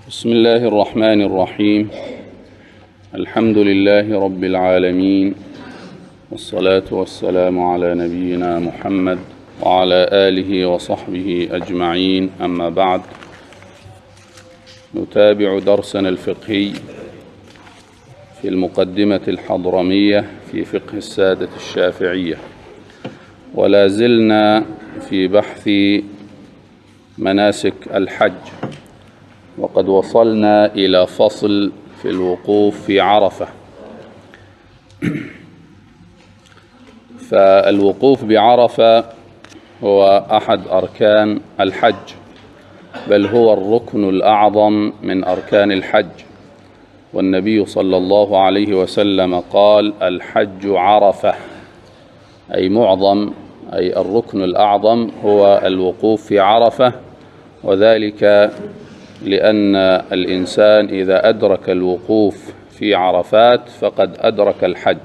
بسم الله الرحمن الرحيم. الحمد لله رب العالمين، والصلاة والسلام على نبينا محمد وعلى آله وصحبه أجمعين. أما بعد، نتابع درسنا الفقهي في المقدمة الحضرمية في فقه السادة الشافعية، ولا زلنا في بحث مناسك الحج، وقد وصلنا إلى فصل في الوقوف في عرفة. فالوقوف بعرفة هو أحد أركان الحج، بل هو الركن الأعظم من أركان الحج. والنبي صلى الله عليه وسلم قال: الحج عرفة، أي معظم، أي الركن الأعظم هو الوقوف في عرفة. وذلك لأن الإنسان إذا أدرك الوقوف في عرفات فقد أدرك الحج،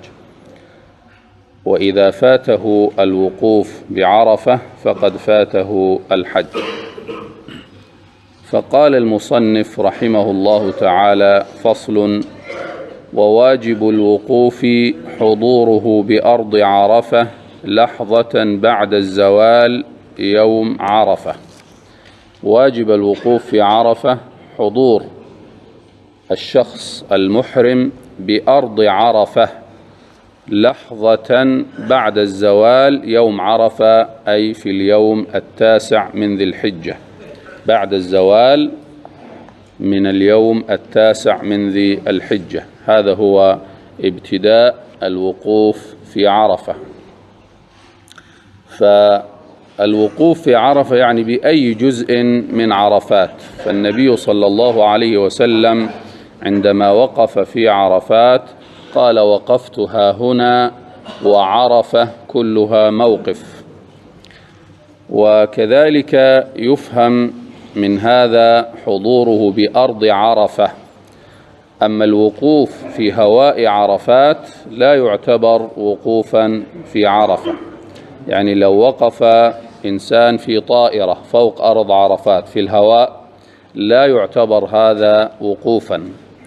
وإذا فاته الوقوف بعرفة فقد فاته الحج. فقال المصنف رحمه الله تعالى: فصل: وواجب الوقوف حضوره بأرض عرفة لحظة بعد الزوال يوم عرفة. واجب الوقوف في عرفة حضور الشخص المحرم بأرض عرفة لحظة بعد الزوال يوم عرفة، أي في اليوم 9 من ذي الحجة، بعد الزوال من اليوم 9 من ذي الحجة. هذا هو ابتداء الوقوف في عرفة. فالوقوف في عرفة يعني بأي جزء من عرفات. فالنبي صلى الله عليه وسلم عندما وقف في عرفات قال: وقفت هاهنا وعرفة كلها موقف. وكذلك يفهم من هذا حضوره بأرض عرفة. أما الوقوف في هواء عرفات لا يعتبر وقوفا في عرفة. يعني لو وقف إنسان في طائرة فوق أرض عرفات في الهواء لا يعتبر هذا وقوفا.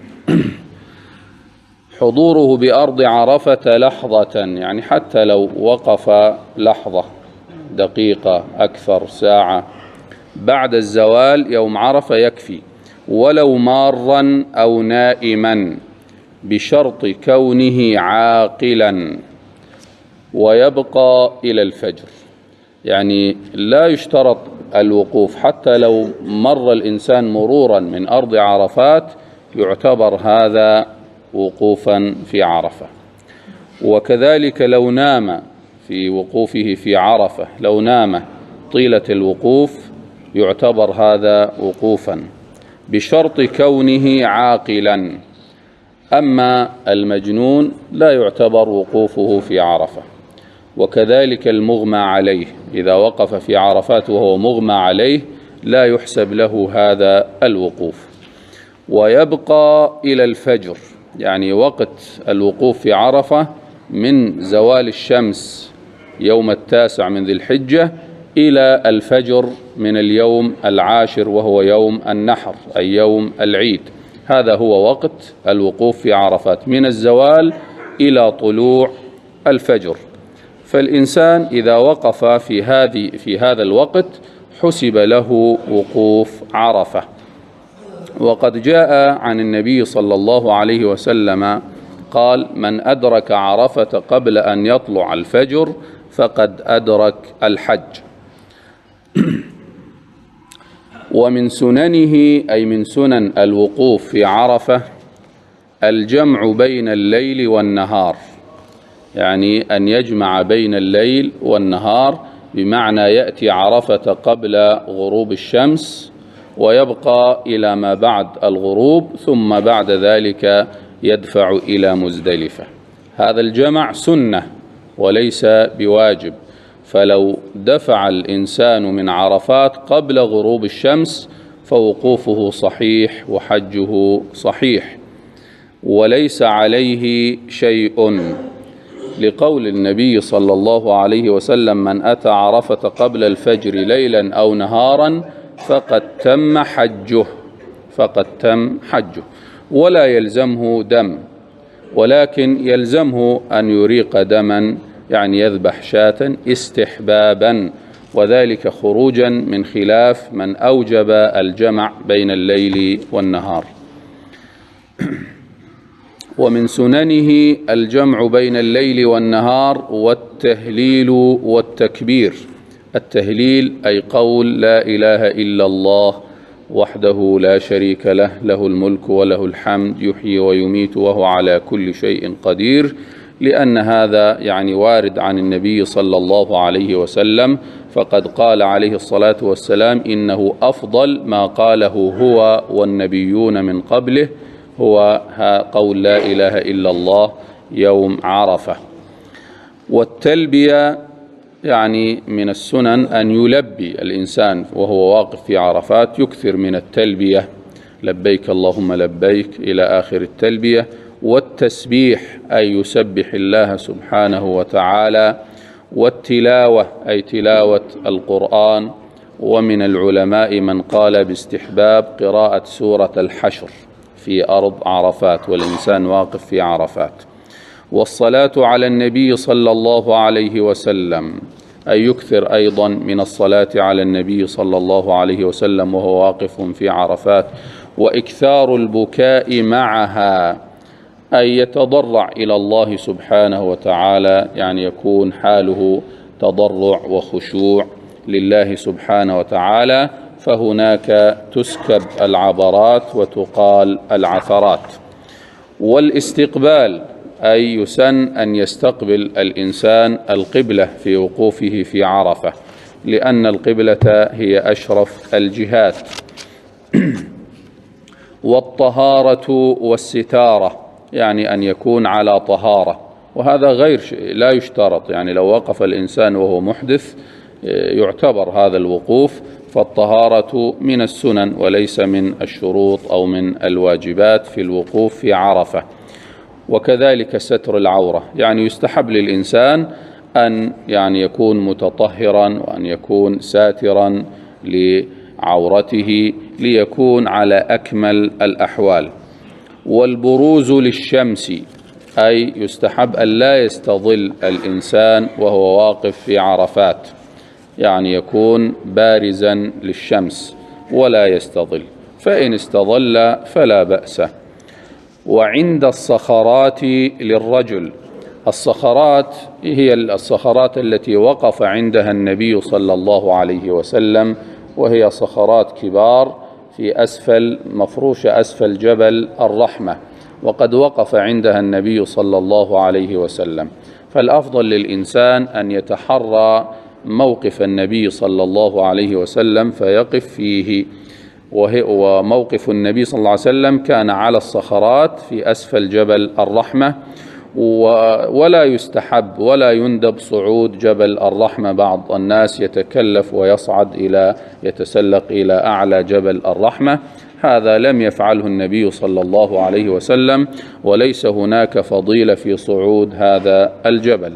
حضوره بأرض عرفة لحظة، يعني حتى لو وقف لحظة، دقيقة، أكثر، ساعة، بعد الزوال يوم عرفة يكفي، ولو مارا أو نائما، بشرط كونه عاقلا، ويبقى إلى الفجر. يعني لا يشترط الوقوف، حتى لو مر الإنسان مرورا من أرض عرفات يعتبر هذا وقوفا في عرفة. وكذلك لو نام في وقوفه في عرفة، لو نام طيلة الوقوف يعتبر هذا وقوفا، بشرط كونه عاقلا. أما المجنون لا يعتبر وقوفه في عرفة. وكذلك المغمى عليه، إذا وقف في عرفات وهو مغمى عليه لا يحسب له هذا الوقوف. ويبقى إلى الفجر، يعني وقت الوقوف في عرفة من زوال الشمس يوم 9 من ذي الحجة إلى الفجر من اليوم 10 وهو يوم النحر، أي يوم العيد. هذا هو وقت الوقوف في عرفات، من الزوال إلى طلوع الفجر. فالإنسان إذا وقف في هذا الوقت حسب له وقوف عرفة. وقد جاء عن النبي صلى الله عليه وسلم قال: من أدرك عرفة قبل أن يطلع الفجر فقد أدرك الحج. ومن سننه، أي من سنن الوقوف في عرفة، الجمع بين الليل والنهار، يعني أن يجمع بين الليل والنهار، بمعنى يأتي عرفة قبل غروب الشمس ويبقى إلى ما بعد الغروب، ثم بعد ذلك يدفع إلى مزدلفة. هذا الجمع سنة وليس بواجب. فلو دفع الإنسان من عرفات قبل غروب الشمس فوقوفه صحيح وحجه صحيح وليس عليه شيء، لقول النبي صلى الله عليه وسلم: من أتى عرفة قبل الفجر ليلا أو نهارا فقد تم حجه. فقد تم حجه، ولا يلزمه دم، ولكن يلزمه أن يريق دما، يعني يذبح شاة استحبابا، وذلك خروجا من خلاف من أوجب الجمع بين الليل والنهار. ومن سننه الجمع بين الليل والنهار والتهليل والتكبير. التهليل أي قول لا إله إلا الله وحده لا شريك له، له الملك وله الحمد يحيي ويميت وهو على كل شيء قدير، لأن هذا يعني وارد عن النبي صلى الله عليه وسلم، فقد قال عليه الصلاة والسلام إنه أفضل ما قاله هو والنبيون من قبله هو قول لا إله إلا الله يوم عرفة. والتلبية يعني من السنن أن يلبي الإنسان وهو واقف في عرفات، يكثر من التلبية، لبيك اللهم لبيك إلى آخر التلبية. والتسبيح أي يسبح الله سبحانه وتعالى. والتلاوة أي تلاوة القرآن. ومن العلماء من قال باستحباب قراءة سورة الحشر في أرض عرفات والإنسان واقف في عرفات. والصلاة على النبي صلى الله عليه وسلم أي يكثر أيضا من الصلاة على النبي صلى الله عليه وسلم وهو واقف في عرفات. وإكثار البكاء معها أي يتضرع إلى الله سبحانه وتعالى، يعني يكون حاله تضرع وخشوع لله سبحانه وتعالى، فهناك تسكب العبرات وتقال العثرات. والاستقبال أي يسن أن يستقبل الإنسان القبلة في وقوفه في عرفة، لأن القبلة هي أشرف الجهات. والطهارة والستارة يعني أن يكون على طهارة، وهذا لا يشترط، يعني لو وقف الإنسان وهو محدث يعتبر هذا الوقوف، فالطهارة من السنن وليس من الشروط أو من الواجبات في الوقوف في عرفة. وكذلك ستر العورة، يعني يستحب للإنسان أن يعني يكون متطهرا وأن يكون ساترا لعورته ليكون على أكمل الأحوال. والبروز للشمس أي يستحب أن لا يستظل الإنسان وهو واقف في عرفات، يعني يكون بارزا للشمس ولا يستظل، فإن استظل فلا بأس. وعند الصخرات للرجل، الصخرات هي الصخرات التي وقف عندها النبي صلى الله عليه وسلم، وهي صخرات كبار في أسفل مفروشة أسفل جبل الرحمة، وقد وقف عندها النبي صلى الله عليه وسلم. فالأفضل للإنسان أن يتحرى موقف النبي صلى الله عليه وسلم فيقف فيه، وموقف النبي صلى الله عليه وسلم كان على الصخرات في أسفل جبل الرحمة، ولا يستحب ولا يندب صعود جبل الرحمة. بعض الناس يتكلف ويصعد يتسلق إلى أعلى جبل الرحمة، هذا لم يفعله النبي صلى الله عليه وسلم، وليس هناك فضيلة في صعود هذا الجبل.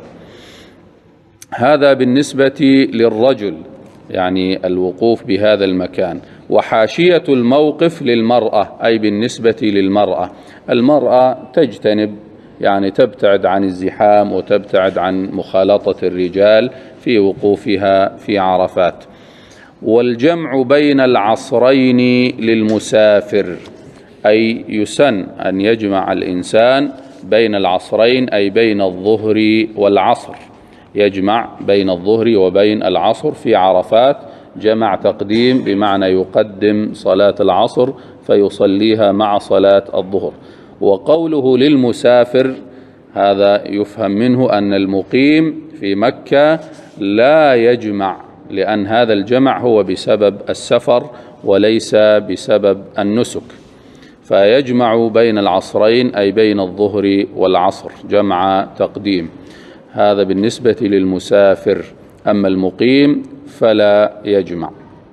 هذا بالنسبة للرجل، يعني الوقوف بهذا المكان. وحاشية الموقف للمرأة أي بالنسبة للمرأة، المرأة تجتنب، يعني تبتعد عن الزحام وتبتعد عن مخالطة الرجال في وقوفها في عرفات. والجمع بين العصرين للمسافر أي يسن أن يجمع الإنسان بين العصرين أي بين الظهر والعصر، يجمع بين الظهر وبين العصر في عرفات، جمع تقديم بمعنى يقدم صلاة العصر فيصليها مع صلاة الظهر. وقوله للمسافر هذا يفهم منه أن المقيم في مكة لا يجمع، لأن هذا الجمع هو بسبب السفر وليس بسبب النسك، فيجمع بين العصرين أي بين الظهر والعصر جمع تقديم. هذا بالنسبة للمسافر، أما المقيم فلا يجمع.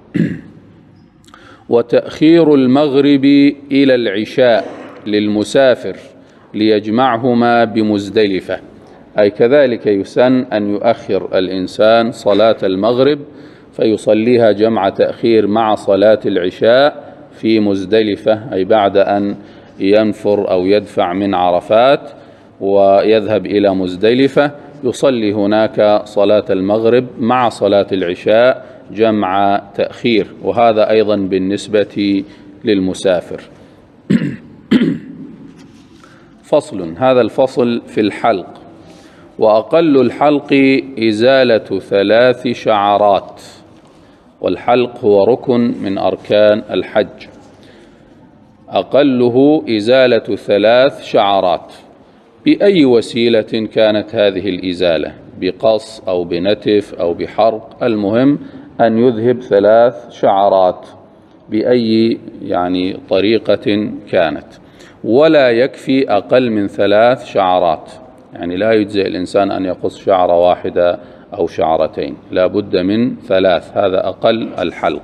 وتأخير المغرب إلى العشاء للمسافر ليجمعهما بمزدلفة، أي كذلك يسن أن يؤخر الإنسان صلاة المغرب فيصليها جمع تأخير مع صلاة العشاء في مزدلفة، أي بعد أن ينفر أو يدفع من عرفات ويذهب إلى مزدلفة، يصلي هناك صلاة المغرب مع صلاة العشاء جمع تأخير، وهذا أيضا بالنسبة للمسافر. فصل. هذا الفصل في الحلق. وأقل الحلق إزالة 3 شعرات، والحلق هو ركن من أركان الحج. أقله إزالة 3 شعرات بأي وسيلة كانت هذه الإزالة، بقص أو بنتف أو بحرق، المهم أن يذهب 3 شعرات بأي طريقة كانت، ولا يكفي أقل من 3 شعرات، يعني لا يجزئ الإنسان أن يقص شعرة واحدة أو شعرتين، لا بد من 3، هذا أقل الحلق.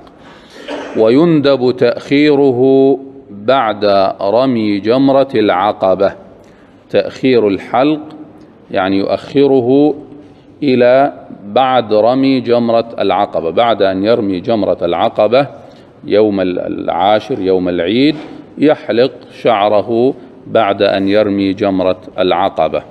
ويندب تأخيره بعد رمي جمرة العقبة. تأخير الحلق يعني يؤخره إلى بعد رمي جمرة العقبة، بعد أن يرمي جمرة العقبة يوم العاشر يوم العيد يحلق شعره بعد أن يرمي جمرة العقبة.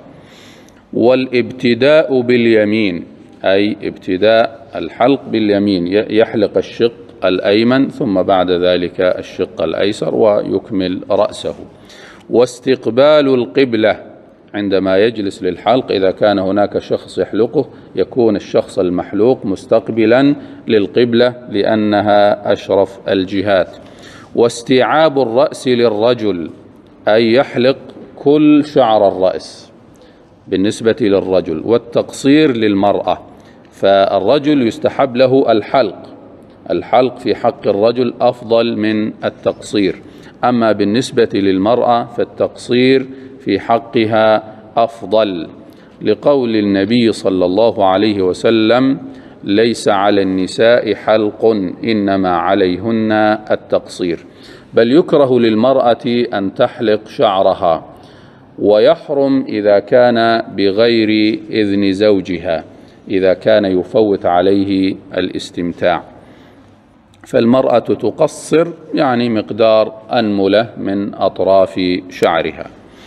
والابتداء باليمين، أي ابتداء الحلق باليمين، يحلق الشق الأيمن ثم بعد ذلك الشق الأيسر ويكمل رأسه. واستقبال القبلة عندما يجلس للحلق، إذا كان هناك شخص يحلقه يكون الشخص المحلوق مستقبلا للقبلة لأنها أشرف الجهات. واستيعاب الرأس للرجل، أي يحلق كل شعر الرأس بالنسبة للرجل، والتقصير للمرأة، فالرجل يستحب له الحلق في حق الرجل أفضل من التقصير، أما بالنسبة للمرأة فالتقصير في حقها أفضل، لقول النبي صلى الله عليه وسلم: ليس على النساء حلق إنما عليهن التقصير. بل يكره للمرأة أن تحلق شعرها، ويحرم إذا كان بغير إذن زوجها، إذا كان يفوت عليه الاستمتاع، فالمرأة تقصر مقدار أنملة من أطراف شعرها.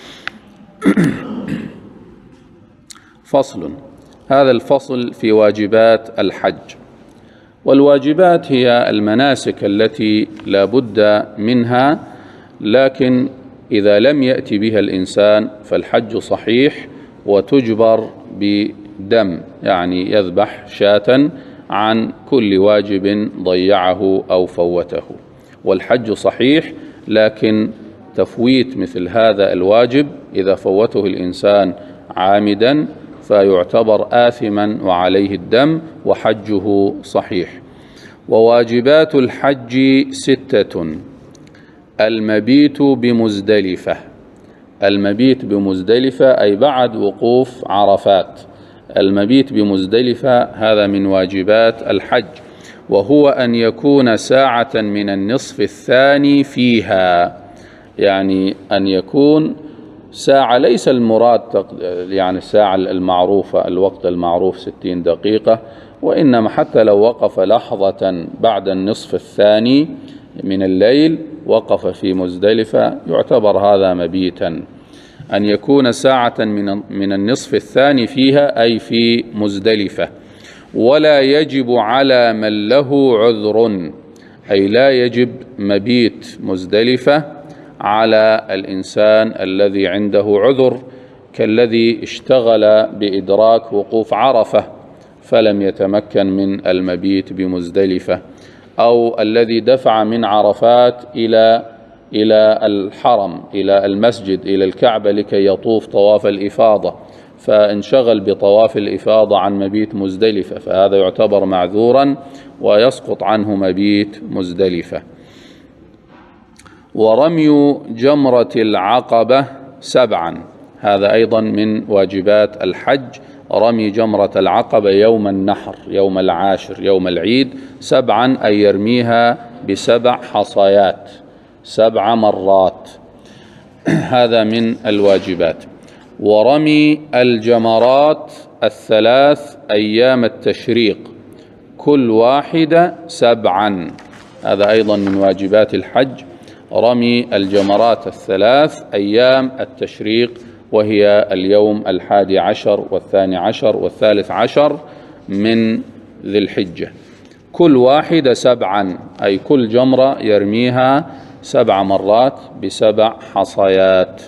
فصل. هذا الفصل في واجبات الحج. والواجبات هي المناسك التي لا بد منها، لكن إذا لم يأتي بها الإنسان فالحج صحيح وتجبر بدم، يذبح شاة عن كل واجب ضيعه أو فوته، والحج صحيح، لكن تفويت مثل هذا الواجب إذا فوته الإنسان عامدا فيعتبر آثما وعليه الدم وحجه صحيح. وواجبات الحج 6: المبيت بمزدلفة. المبيت بمزدلفة أي بعد وقوف عرفات، المبيت بمزدلفة هذا من واجبات الحج، وهو أن يكون ساعة من النصف الثاني فيها، أن يكون ساعة، ليس المراد الساعة المعروفة الوقت المعروف 60 دقيقة، وإنما حتى لو وقف لحظة بعد النصف الثاني من الليل وقف في مزدلفة يعتبر هذا مبيتا. أن يكون ساعة من النصف الثاني فيها أي في مزدلفة. ولا يجب على من له عذر، أي لا يجب مبيت مزدلفة على الإنسان الذي عنده عذر، كالذي اشتغل بإدراك وقوف عرفة فلم يتمكن من المبيت بمزدلفة، أو الذي دفع من عرفات إلى الحرم، إلى المسجد، إلى الكعبة لكي يطوف طواف الإفاضة، فانشغل بطواف الإفاضة عن مبيت مزدلفة، فهذا يعتبر معذورا ويسقط عنه مبيت مزدلفة. ورمي جمرة العقبة 7، هذا أيضا من واجبات الحج، رمي جمرة العقبة يوم النحر يوم العاشر يوم العيد 7، أي يرميها ب7 حصيات 7 مرات، هذا من الواجبات. ورمي الجمرات 3 أيام التشريق كل واحدة 7، هذا أيضا من واجبات الحج، رمي الجمرات الثلاث أيام التشريق، وهي اليوم 11 و12 و13 من ذي الحجة، كل واحدة 7، أي كل جمرة يرميها 7 مرات ب7 حصيات.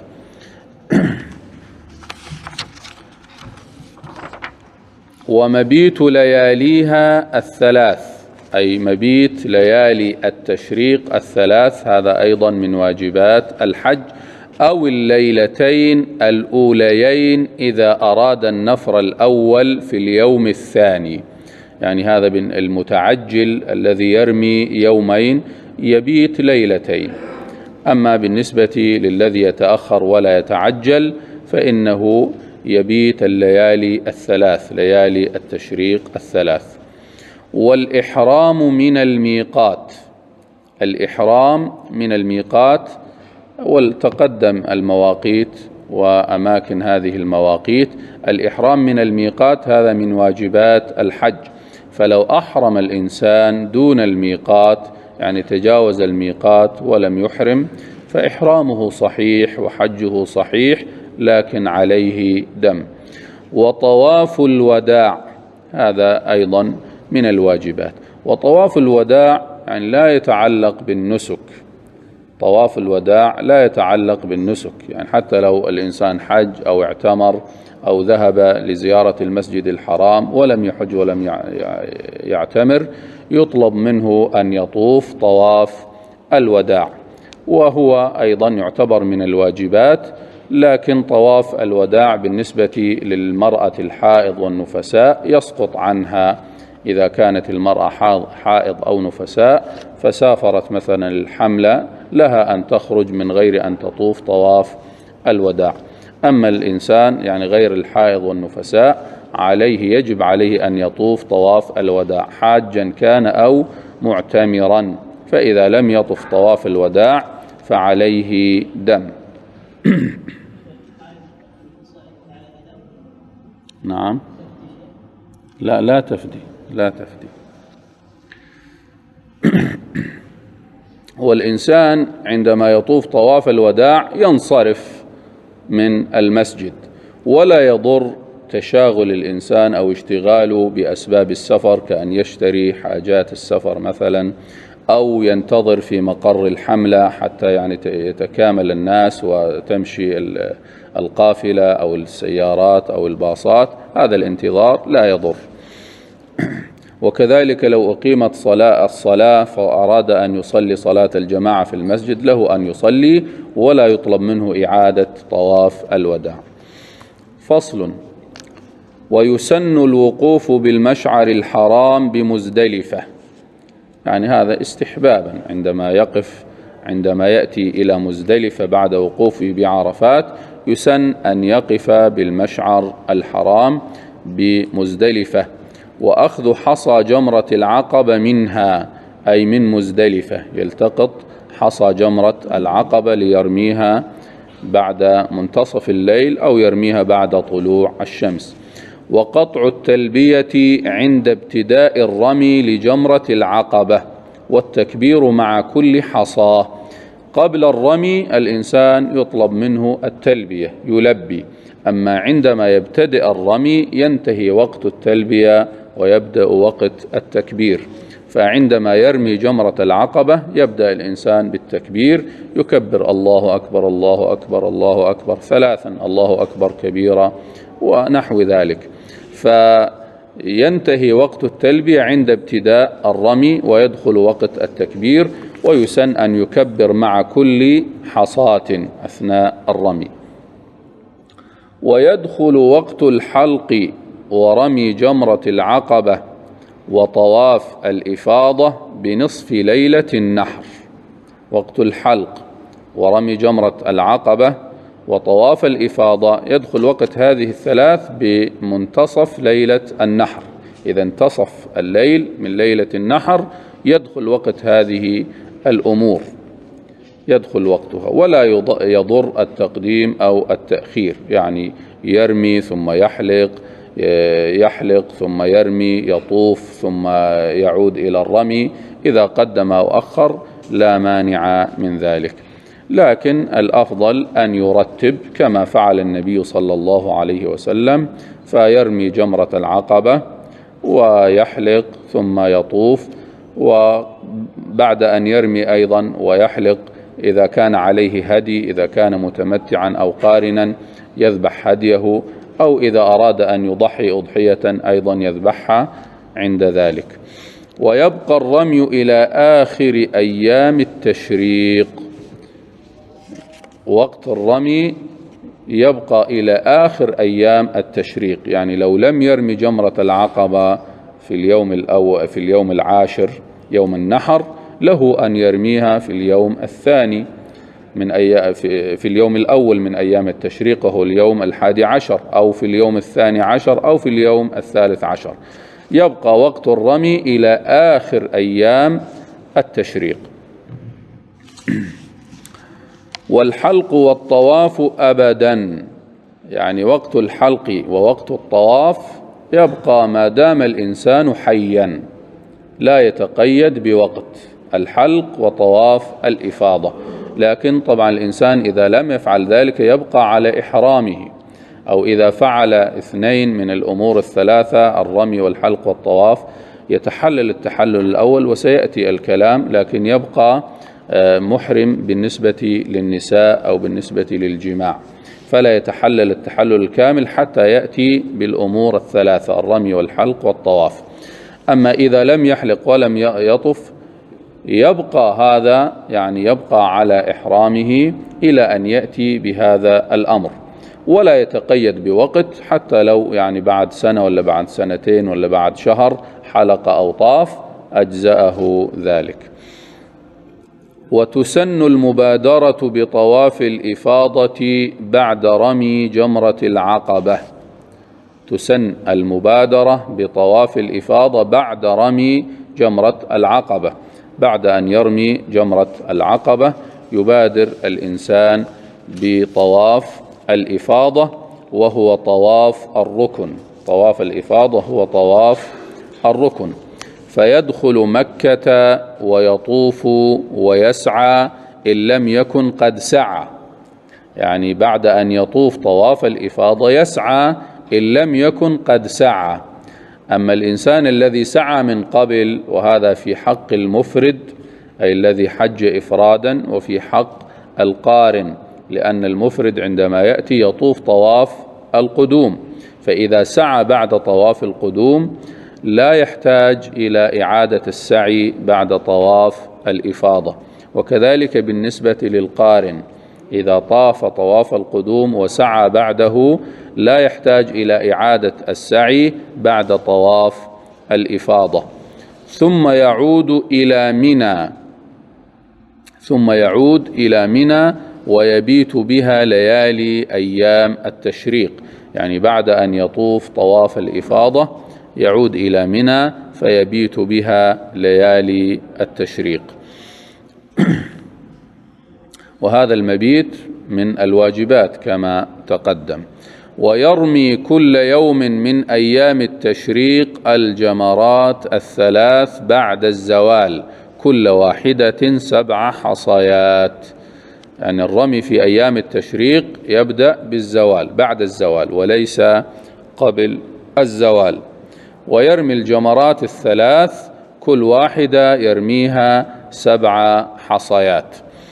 ومبيت لياليها الثلاث، أي مبيت ليالي التشريق الثلاث، هذا أيضا من واجبات الحج، أو الليلتين الأوليين إذا أراد النفر الأول في اليوم الثاني، يعني هذا المتعجل الذي يرمي يومين يبيت ليلتين. أما بالنسبة للذي يتأخر ولا يتعجل فإنه يبيت الليالي الثلاث، ليالي التشريق الثلاث. والإحرام من الميقات، الإحرام من الميقات، وتقدم المواقيت وأماكن هذه المواقيت. الإحرام من الميقات هذا من واجبات الحج، فلو أحرم الإنسان دون الميقات، يعني تجاوز الميقات ولم يحرم، فإحرامه صحيح وحجه صحيح، لكن عليه دم. وطواف الوداع هذا أيضا من الواجبات. وطواف الوداع يعني لا يتعلق بالنسك، طواف الوداع لا يتعلق بالنسك، يعني حتى لو الإنسان حج أو اعتمر أو ذهب لزيارة المسجد الحرام ولم يحج ولم يعتمر، يطلب منه أن يطوف طواف الوداع، وهو أيضا يعتبر من الواجبات. لكن طواف الوداع بالنسبة للمرأة الحائض والنفساء يسقط عنها إذا كانت المرأة حائض أو نفساء فسافرت مثلا الحملة، لها أن تخرج من غير أن تطوف طواف الوداع. أما الإنسان يعني غير الحائض والنفساء يجب عليه أن يطوف طواف الوداع، حاجا كان أو معتمرا، فإذا لم يطف طواف الوداع فعليه دم. نعم، لا تفدي، لا تفدي. والإنسان عندما يطوف طواف الوداع ينصرف من المسجد، ولا يضر تشاغل الإنسان أو اشتغاله بأسباب السفر، كأن يشتري حاجات السفر مثلا، أو ينتظر في مقر الحملة حتى يعني يتكامل الناس وتمشي القافلة أو السيارات أو الباصات، هذا الانتظار لا يضر. وكذلك لو أقيمت الصلاة فأراد أن يصلي صلاة الجماعة في المسجد، له أن يصلي ولا يطلب منه إعادة طواف الوداع. فصل: ويسن الوقوف بالمشعر الحرام بمزدلفة، يعني هذا استحبابا عندما يأتي إلى مزدلفة بعد وقوفه بعرفات، يسن أن يقف بالمشعر الحرام بمزدلفة، وأخذ حصى جمرة العقبة منها، أي من مزدلفة، يلتقط حصى جمرة العقبة ليرميها بعد منتصف الليل أو يرميها بعد طلوع الشمس. وقطع التلبية عند ابتداء الرمي لجمرة العقبة، والتكبير مع كل حصاه. قبل الرمي الإنسان يطلب منه التلبية، يلبي، أما عندما يبتدئ الرمي ينتهي وقت التلبية ويبدأ وقت التكبير. فعندما يرمي جمرة العقبة يبدأ الإنسان بالتكبير، يكبر الله أكبر الله أكبر الله أكبر 3، الله أكبر كبيرا ونحو ذلك، فينتهي وقت التلبية عند ابتداء الرمي ويدخل وقت التكبير. ويسن أن يكبر مع كل حصاة أثناء الرمي. ويدخل وقت الحلق ورمي جمرة العقبة وطواف الإفاضة بنصف ليلة النحر. وقت الحلق ورمي جمرة العقبة وطواف الإفاضة يدخل وقت هذه الثلاث بمنتصف ليلة النحر، إذا انتصف الليل من ليلة النحر يدخل وقت هذه الأمور، يدخل وقتها، ولا يضر التقديم أو التأخير، يعني يرمي ثم يحلق ثم يرمي، يطوف ثم يعود إلى الرمي، إذا قدم أو أخر لا مانع من ذلك، لكن الأفضل أن يرتب كما فعل النبي صلى الله عليه وسلم، فيرمي جمرة العقبة ويحلق ثم يطوف، وبعد أن يرمي أيضا ويحلق إذا كان عليه هدي، إذا كان متمتعا أو قارنا يذبح هديه، أو إذا أراد أن يضحي أضحية أيضا يذبحها عند ذلك. ويبقى الرمي إلى آخر أيام التشريق، وقت الرمي يبقى إلى آخر أيام التشريق، يعني لو لم يرمي جمرة العقبة في اليوم العاشر يوم النحر، له أن يرميها في اليوم الثاني في اليوم الأول من أيام التشريق، وهو اليوم 11، أو في اليوم 12، أو في اليوم 13. يبقى وقت الرمي إلى آخر أيام التشريق. والحلق والطواف أبدا، يعني وقت الحلق ووقت الطواف يبقى ما دام الإنسان حيا، لا يتقيد بوقت الحلق وطواف الإفاضة. لكن طبعا الإنسان إذا لم يفعل ذلك يبقى على إحرامه، أو إذا فعل اثنين من الأمور الثلاثة الرمي والحلق والطواف يتحلل التحلل الأول وسيأتي الكلام، لكن يبقى محرم بالنسبة للنساء أو بالنسبة للجماع، فلا يتحلل التحلل الكامل حتى يأتي بالأمور الثلاثة الرمي والحلق والطواف. أما إذا لم يحلق ولم يطف يبقى هذا، يعني يبقى على إحرامه إلى أن يأتي بهذا الأمر، ولا يتقيد بوقت، حتى لو يعني بعد سنة ولا بعد سنتين ولا بعد شهر حلق أو طاف أجزأه ذلك. وتسن المبادرة بطواف الإفاضة بعد رمي جمرة العقبة. تسن المبادرة بطواف الإفاضة بعد رمي جمرة العقبة، بعد أن يرمي جمرة العقبة يبادر الإنسان بطواف الإفاضة، وهو طواف الركن. طواف الإفاضة هو طواف الركن، فيدخل مكة ويطوف ويسعى إن لم يكن قد سعى، يعني بعد أن يطوف طواف الإفاضة يسعى إن لم يكن قد سعى. أما الإنسان الذي سعى من قبل، وهذا في حق المفرد أي الذي حج إفرادا، وفي حق القارن، لأن المفرد عندما يأتي يطوف طواف القدوم، فإذا سعى بعد طواف القدوم لا يحتاج إلى إعادة السعي بعد طواف الإفاضة. وكذلك بالنسبة للقارن، إذا طاف طواف القدوم وسعى بعده لا يحتاج إلى إعادة السعي بعد طواف الإفاضة. ثم يعود إلى منى ويبيت بها ليالي أيام التشريق، يعني بعد أن يطوف طواف الإفاضة يعود إلى منى فيبيت بها ليالي التشريق. وهذا المبيت من الواجبات كما تقدم. ويرمي كل يوم من أيام التشريق الجمرات الثلاث بعد الزوال، كل واحدة 7 حصيات، يعني الرمي في أيام التشريق يبدأ بالزوال، بعد الزوال وليس قبل الزوال. ويرمي الجمرات الثلاث كل واحدة يرميها 7 حصيات.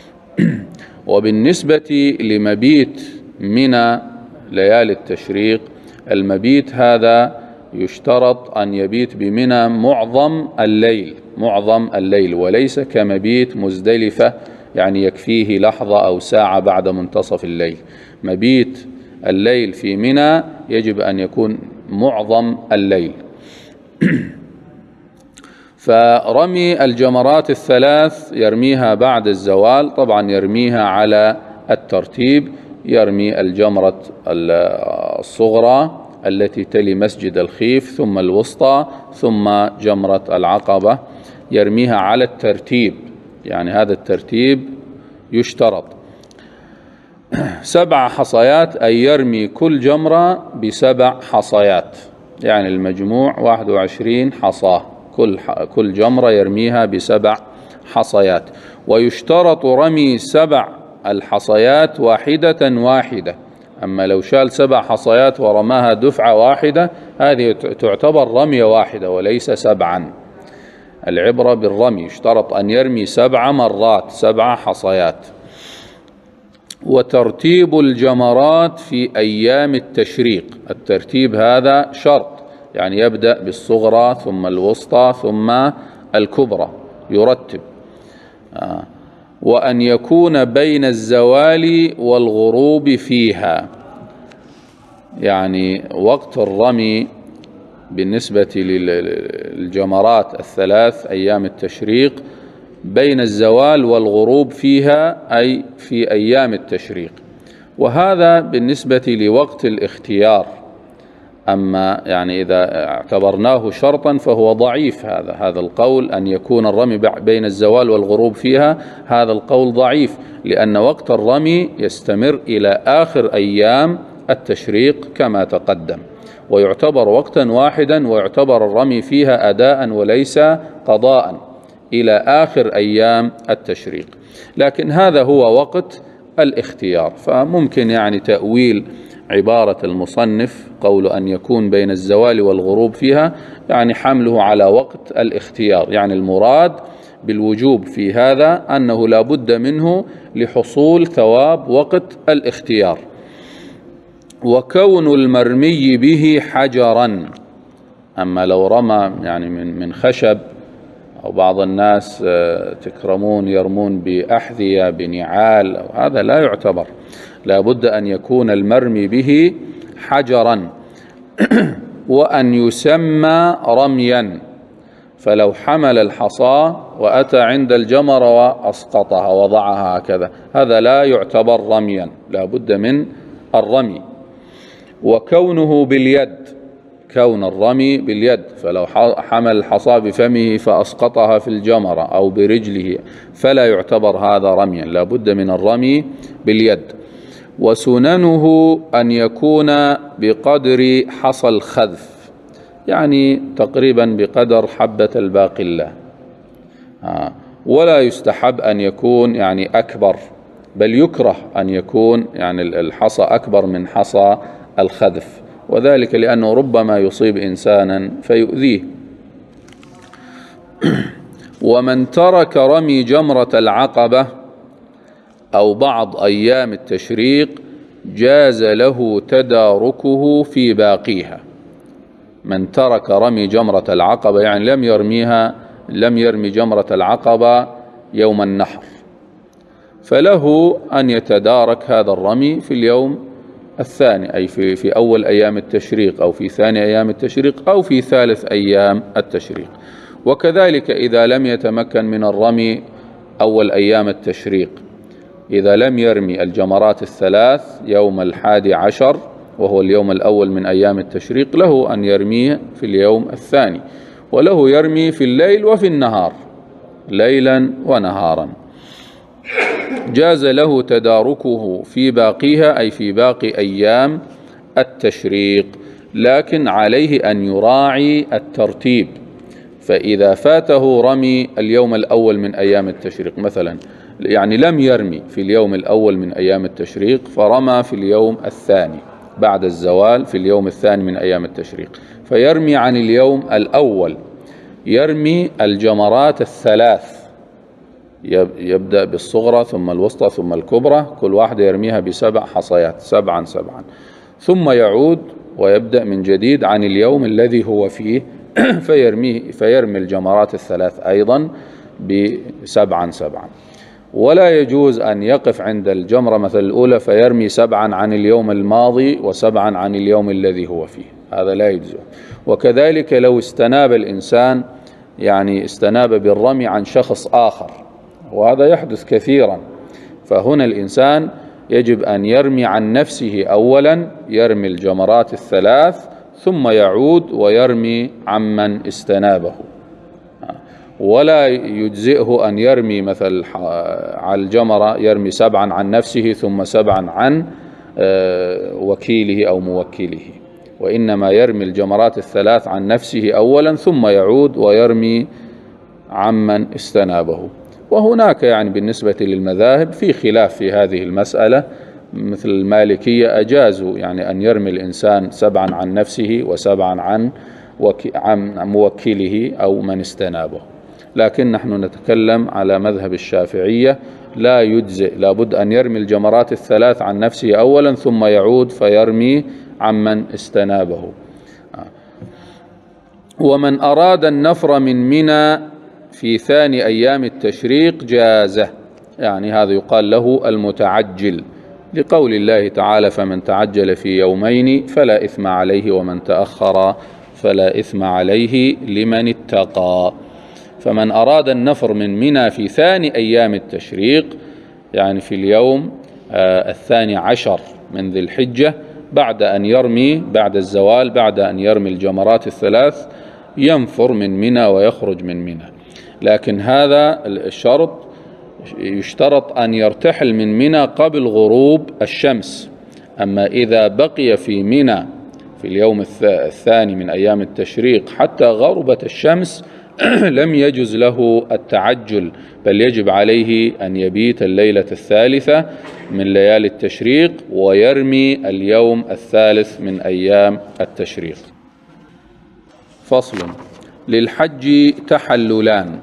وبالنسبة لمبيت منى ليالي التشريق، المبيت هذا يشترط أن يبيت بمنى معظم الليل، وليس كمبيت مزدلفة يعني يكفيه لحظة أو ساعة بعد منتصف الليل. مبيت الليل في منى يجب أن يكون معظم الليل. فرمي الجمرات الثلاث يرميها بعد الزوال، طبعا يرميها على الترتيب، يرمي الجمرة الصغرى التي تلي مسجد الخيف، ثم الوسطى، ثم جمرة العقبة، يرميها على الترتيب، يعني هذا الترتيب يشترط. 7 حصيات أي يرمي كل جمرة ب7 حصيات، يعني المجموع 21 حصاة، كل جمرة يرميها ب7 حصيات. ويشترط رمي 7 الحصيات واحدة واحدة. أما لو شال 7 حصيات ورماها دفعة واحدة هذه تعتبر رمية واحدة وليس 7. العبرة بالرمي، يشترط أن يرمي 7 مرات 7 حصيات. وترتيب الجمرات في أيام التشريق، الترتيب هذا شرط، يعني يبدأ بالصغرى ثم الوسطى ثم الكبرى، يرتب. وأن يكون بين الزوال والغروب فيها، يعني وقت الرمي بالنسبة للجمرات ال3 أيام التشريق بين الزوال والغروب فيها، أي في أيام التشريق. وهذا بالنسبة لوقت الاختيار. أما يعني إذا اعتبرناه شرطا فهو ضعيف. هذا القول أن يكون الرمي بين الزوال والغروب فيها، هذا القول ضعيف، لأن وقت الرمي يستمر إلى آخر أيام التشريق كما تقدم، ويعتبر وقتا واحدا، ويعتبر الرمي فيها أداء وليس قضاء إلى آخر أيام التشريق. لكن هذا هو وقت الاختيار. فممكن يعني تأويل عبارة المصنف قول أن يكون بين الزوال والغروب فيها، يعني حمله على وقت الاختيار، يعني المراد بالوجوب في هذا أنه لا بد منه لحصول ثواب وقت الاختيار. وكون المرمي به حجرا، أما لو رمى يعني من خشب، أو بعض الناس تكرمون يرمون بأحذية بنعال، هذا لا يعتبر، لا بد أن يكون المرمي به حجرا. وأن يسمى رميا، فلو حمل الحصى وأتى عند الجمرة وأسقطها وضعها هكذا، هذا لا يعتبر رميا، لا بد من الرمي. وكونه باليد، كون الرمي باليد، فلو حمل الحصى بفمه فأسقطها في الجمرة أو برجله فلا يعتبر هذا رميا، لا بد من الرمي باليد. وسننه أن يكون بقدر حصى الخذف، يعني تقريبا بقدر حبة الباقلة، ولا يستحب أن يكون يعني أكبر، بل يكره أن يكون يعني الحصى أكبر من حصى الخذف، وذلك لأنه ربما يصيب إنسانا فيؤذيه. ومن ترك رمي جمرة العقبة أو بعض أيام التشريق جاز له تداركه في باقيها. من ترك رمي جمرة العقبة يعني لم يرمي جمرة العقبة يوم النحر، فله أن يتدارك هذا الرمي في اليوم الثاني، أي في أول أيام التشريق، أو في ثاني أيام التشريق، أو في ثالث أيام التشريق. وكذلك إذا لم يتمكن من الرمي أول أيام التشريق، إذا لم يرمي الجمرات ال3 يوم 11 وهو اليوم الأول من أيام التشريق، له أن يرميه في اليوم الثاني، وله يرمي في الليل وفي النهار، ليلا ونهارا. جاز له تداركه في باقيها، أي في باقي أيام التشريق، لكن عليه أن يراعي الترتيب. فإذا فاته رمي اليوم الأول من أيام التشريق مثلا، يعني لم يرمي في اليوم الأول من أيام التشريق فرمى في اليوم الثاني بعد الزوال في اليوم الثاني من أيام التشريق، فيرمي عن اليوم الأول، يرمي الجمرات ال3، يبدأ بالصغرى ثم الوسطى ثم الكبرى، كل واحدة يرميها ب7 حصيات 7 7، ثم يعود ويبدأ من جديد عن اليوم الذي هو فيه فيرمي الجمرات ال3 أيضا ب7 7. ولا يجوز أن يقف عند الجمرة مثل الأولى فيرمي 7 عن اليوم الماضي و7 عن اليوم الذي هو فيه، هذا لا يجوز. وكذلك لو استناب الإنسان، يعني استناب بالرمي عن شخص آخر، وهذا يحدث كثيرا، فهنا الإنسان يجب أن يرمي عن نفسه أولا، يرمي الجمرات ال3 ثم يعود ويرمي عمن استنابه. ولا يجزئه أن يرمي مثل على الجمرة يرمي 7 عن نفسه ثم 7 عن وكيله أو موكله، وإنما يرمي الجمرات الثلاث عن نفسه أولا ثم يعود ويرمي عمن استنابه. وهناك يعني بالنسبة للمذاهب في خلاف في هذه المسألة، مثل المالكية أجازوا يعني أن يرمي الإنسان 7 عن نفسه و7 عن موكله أو من استنابه، لكن نحن نتكلم على مذهب الشافعية لا يجزئ، لابد أن يرمي الجمرات الثلاث عن نفسه أولا ثم يعود فيرمي عمن استنابه. ومن أراد النفر من منى في ثاني أيام التشريق جازه، يعني هذا يقال له المتعجل، لقول الله تعالى: فمن تعجل في يومين فلا إثم عليه ومن تأخر فلا إثم عليه لمن اتقى. فمن أراد النفر من منى في ثاني أيام التشريق، يعني في اليوم 12 من ذي الحجة، بعد أن يرمي بعد الزوال، بعد أن يرمي الجمرات الثلاث، ينفر من منى ويخرج من منى. لكن هذا الشرط يشترط أن يرتحل من منى قبل غروب الشمس. أما إذا بقي في منى في اليوم الثاني من أيام التشريق حتى غربت الشمس لم يجز له التعجل، بل يجب عليه أن يبيت الليلة الثالثة من ليالي التشريق ويرمي اليوم الثالث من أيام التشريق. فصل: للحج تحللان: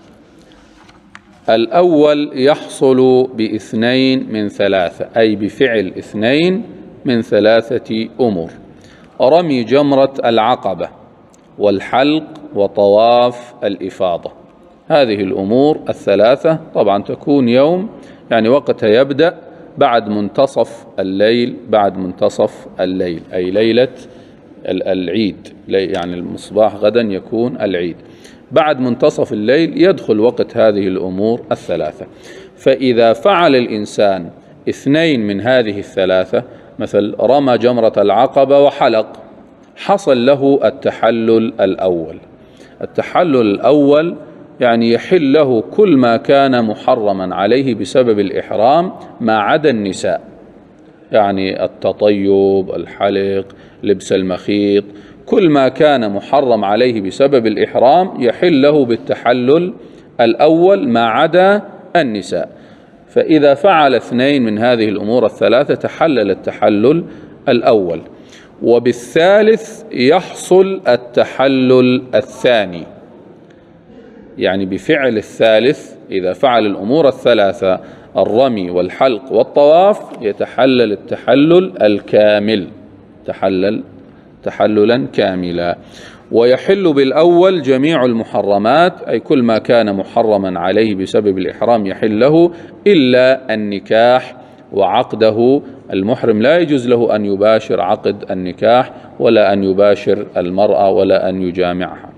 الأول يحصل ب2 من 3، أي بفعل 2 من 3 أمور: رمي جمرة العقبة والحلق وطواف الإفاضة. هذه الأمور الثلاثة طبعا تكون يوم، يعني وقتها يبدأ بعد منتصف الليل، بعد منتصف الليل أي ليلة العيد، يعني المصباح غدا يكون العيد، بعد منتصف الليل يدخل وقت هذه الأمور الثلاثة. فإذا فعل الإنسان 2 من هذه الثلاثة، مثل رمى جمرة العقبة وحلق، حصل له التحلل الأول. التحلل الأول يعني يحل له كل ما كان محرما عليه بسبب الإحرام ما عدا النساء، يعني التطيب، الحلق، لبس المخيط، كل ما كان محرم عليه بسبب الإحرام يحل له بالتحلل الأول ما عدا النساء. فإذا فعل 2 من هذه الأمور الثلاثة تحلل التحلل الأول. وبالثالث يحصل التحلل الثاني، يعني بفعل الثالث إذا فعل الأمور الثلاثة الرمي والحلق والطواف يتحلل التحلل الكامل، تحلل تحللا كاملا. ويحل بالأول جميع المحرمات، أي كل ما كان محرما عليه بسبب الإحرام يحل له إلا النكاح وعقده. المحرم لا يجوز له أن يباشر عقد النكاح ولا أن يباشر المرأة ولا أن يجامعها.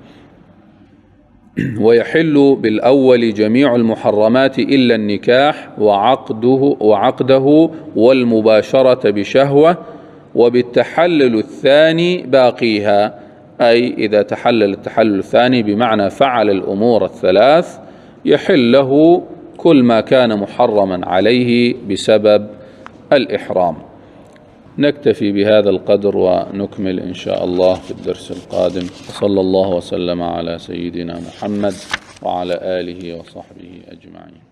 ويحل بالأول جميع المحرمات إلا النكاح وعقده والمباشرة بشهوة. وبالتحلل الثاني باقيها، أي إذا تحلل التحلل الثاني بمعنى فعل الأمور الثلاث يحل له كل ما كان محرما عليه بسبب الإحرام. نكتفي بهذا القدر ونكمل إن شاء الله في الدرس القادم. صلى الله وسلم على سيدنا محمد وعلى آله وصحبه أجمعين.